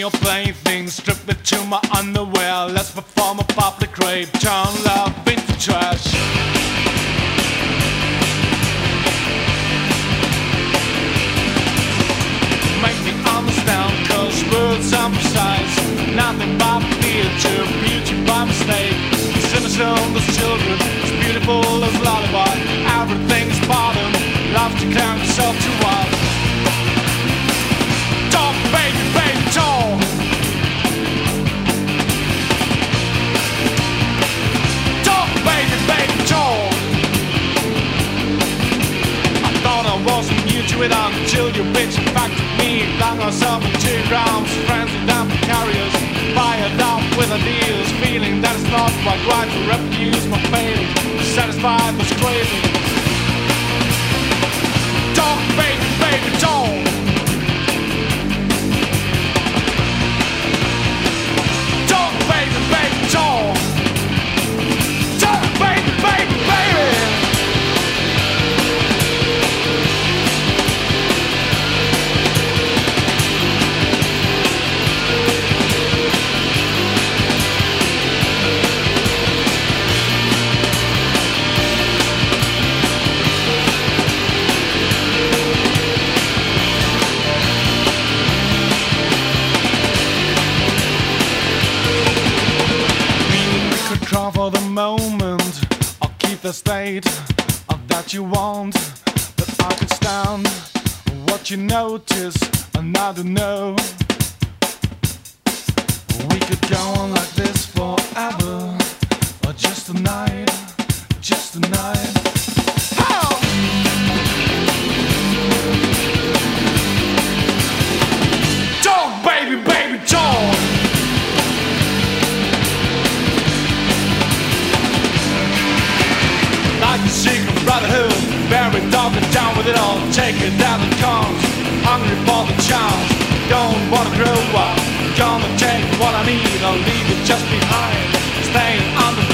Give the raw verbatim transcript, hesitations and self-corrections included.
your playthings, strip me to my underwear. Let's perform a public rape, turn love into trash. Make me understand, cause words are precise. Nothing but theater, beauty by mistake. Sinister as children, as beautiful as lullaby. Everything's bottom, love to climb yourself too wide. Talk, baby, baby, talk. Talk, baby, baby, talk. I thought I wasn't new to it until you bitch impacted me. Flung myself into grounds, friends and damn carriers. Fired up with ideas, feeling that it's not quite right to refuse my failing, satisfied with craving. Talk, baby, baby, talk. Talk, baby, baby, talk. Talk, baby, baby, baby. For the moment, I'll keep the state of that you want, that I can stand what you notice and I don't know. We could go on like this forever, or just a night, just a night. How? Talk, baby, baby, talk. Like a secret brotherhood, very dark and down with it all. Take it down and comes, hungry for the chance. Don't wanna grow up, gonna take what I need, I'll leave it just behind. Staying under